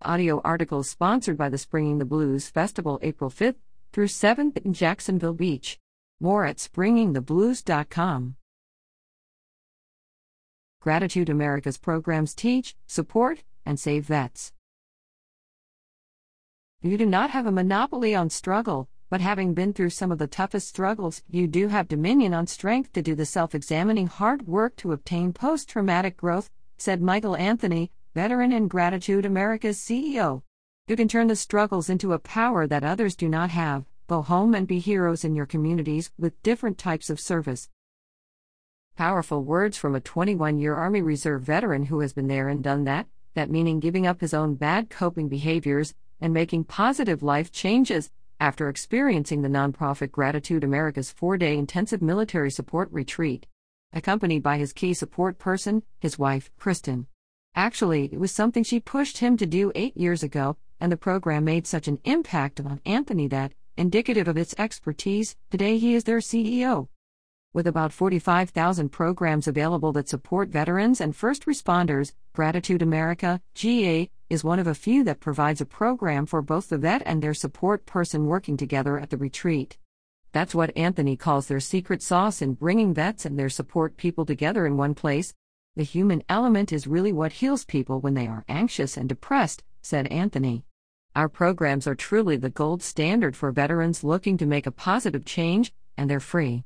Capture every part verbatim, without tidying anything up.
audio article is sponsored by the Springing the Blues Festival April fifth through seventh in Jacksonville Beach. More at springing the blues dot com. Gratitude America's programs teach, support, and save vets. You do not have a monopoly on struggle, but having been through some of the toughest struggles, you do have dominion on strength to do the self-examining hard work to obtain post-traumatic growth, said Michael Anthony, veteran and Gratitude America's C E O. You can turn the struggles into a power that others do not have. Go home and be heroes in your communities with different types of service. Powerful words from a twenty-one-year Army Reserve veteran who has been there and done that, that meaning giving up his own bad coping behaviors and making positive life changes after experiencing the nonprofit Gratitude America's four-day intensive military support retreat. Accompanied by his key support person, his wife, Kristen. Actually, it was something she pushed him to do eight years ago, and the program made such an impact on Anthony that, indicative of its expertise, today he is their C E O. With about forty-five thousand programs available that support veterans and first responders, Gratitude America, G A, is one of a few that provides a program for both the vet and their support person working together at the retreat. That's what Anthony calls their secret sauce in bringing vets and their support people together in one place. The human element is really what heals people when they are anxious and depressed, said Anthony. Our programs are truly the gold standard for veterans looking to make a positive change, and they're free.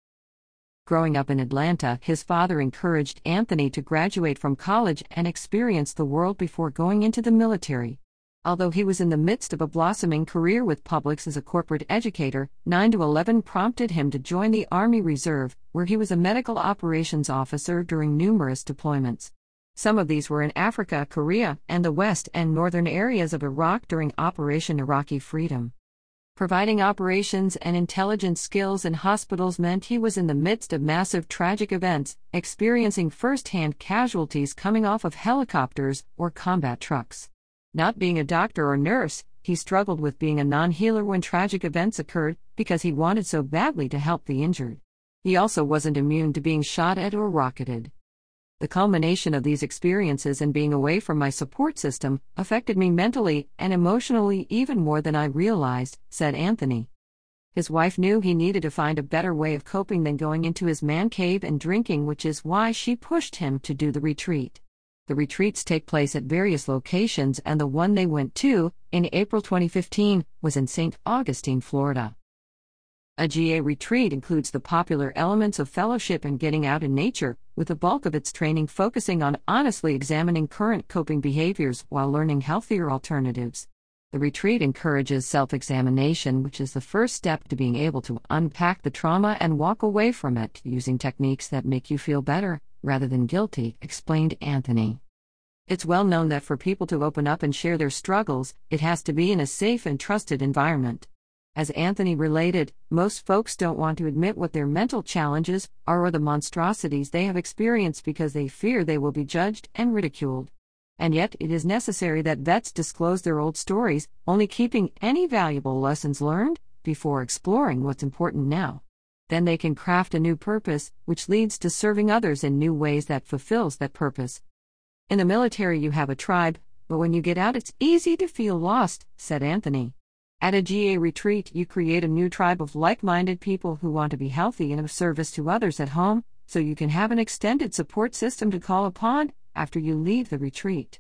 Growing up in Atlanta, his father encouraged Anthony to graduate from college and experience the world before going into the military. Although he was in the midst of a blossoming career with Publix as a corporate educator, nine to eleven prompted him to join the Army Reserve, where he was a medical operations officer during numerous deployments. Some of these were in Africa, Korea, and the west and northern areas of Iraq during Operation Iraqi Freedom. Providing operations and intelligence skills in hospitals meant he was in the midst of massive tragic events, experiencing first-hand casualties coming off of helicopters or combat trucks. Not being a doctor or nurse, he struggled with being a non-healer when tragic events occurred because he wanted so badly to help the injured. He also wasn't immune to being shot at or rocketed. The culmination of these experiences and being away from my support system affected me mentally and emotionally even more than I realized, said Anthony. His wife knew he needed to find a better way of coping than going into his man cave and drinking, which is why she pushed him to do the retreat. The retreats take place at various locations, and the one they went to, in April twenty fifteen, was in Saint Augustine, Florida. A G A retreat includes the popular elements of fellowship and getting out in nature, with the bulk of its training focusing on honestly examining current coping behaviors while learning healthier alternatives. The retreat encourages self-examination, which is the first step to being able to unpack the trauma and walk away from it using techniques that make you feel better, rather than guilty, explained Anthony. It's well known that for people to open up and share their struggles, it has to be in a safe and trusted environment. As Anthony related, most folks don't want to admit what their mental challenges are or the monstrosities they have experienced because they fear they will be judged and ridiculed. And yet it is necessary that vets disclose their old stories, only keeping any valuable lessons learned before exploring what's important now. Then they can craft a new purpose, which leads to serving others in new ways that fulfills that purpose. In the military you have a tribe, but when you get out it's easy to feel lost, said Anthony. At a G A retreat you create a new tribe of like-minded people who want to be healthy and of service to others at home, so you can have an extended support system to call upon after you leave the retreat.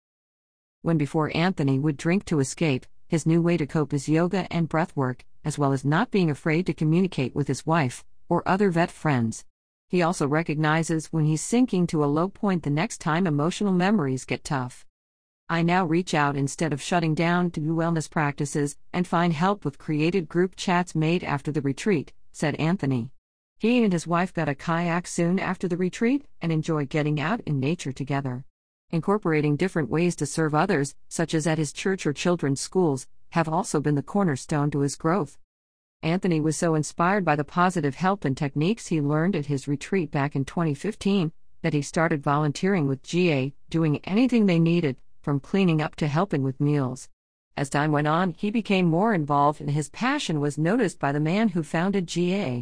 When before Anthony would drink to escape, his new way to cope is yoga and breathwork, as well as not being afraid to communicate with his wife or other vet friends. He also recognizes when he's sinking to a low point the next time emotional memories get tough. I now reach out instead of shutting down to do wellness practices and find help with created group chats made after the retreat, said Anthony. He and his wife got a kayak soon after the retreat and enjoy getting out in nature together. Incorporating different ways to serve others, such as at his church or children's schools, have also been the cornerstone to his growth. Anthony was so inspired by the positive help and techniques he learned at his retreat back in twenty fifteen that he started volunteering with G A, doing anything they needed, from cleaning up to helping with meals. As time went on, he became more involved and his passion was noticed by the man who founded G A.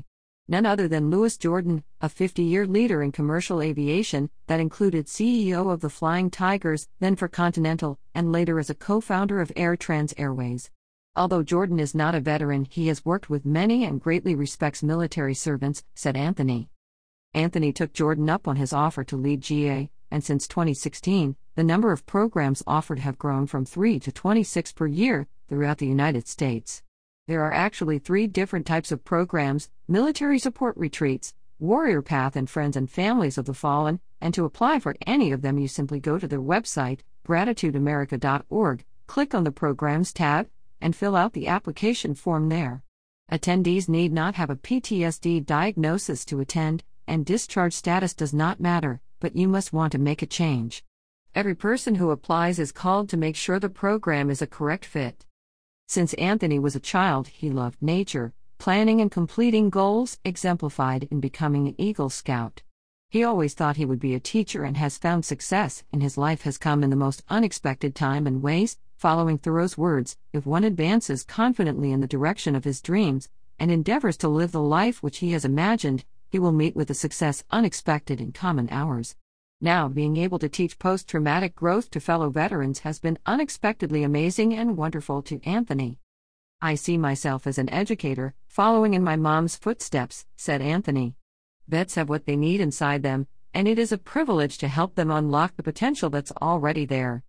None other than Louis Jordan, a fifty-year leader in commercial aviation that included C E O of the Flying Tigers, then for Continental, and later as a co-founder of Air Trans Airways. Although Jordan is not a veteran, he has worked with many and greatly respects military servants, said Anthony. Anthony took Jordan up on his offer to lead G A, and since twenty sixteen, the number of programs offered have grown from three to twenty-six per year throughout the United States. There are actually three different types of programs: military support retreats, Warrior Path, and Friends and Families of the Fallen, and to apply for any of them you simply go to their website, gratitude america dot org, click on the Programs tab, and fill out the application form there. Attendees need not have a P T S D diagnosis to attend, and discharge status does not matter, but you must want to make a change. Every person who applies is called to make sure the program is a correct fit. Since Anthony was a child, he loved nature, planning and completing goals, exemplified in becoming an Eagle Scout. He always thought he would be a teacher and has found success, and his life has come in the most unexpected time and ways. Following Thoreau's words, if one advances confidently in the direction of his dreams, and endeavors to live the life which he has imagined, he will meet with a success unexpected in common hours. Now, being able to teach post-traumatic growth to fellow veterans has been unexpectedly amazing and wonderful to Anthony. I see myself as an educator, following in my mom's footsteps, said Anthony. Vets have what they need inside them, and it is a privilege to help them unlock the potential that's already there.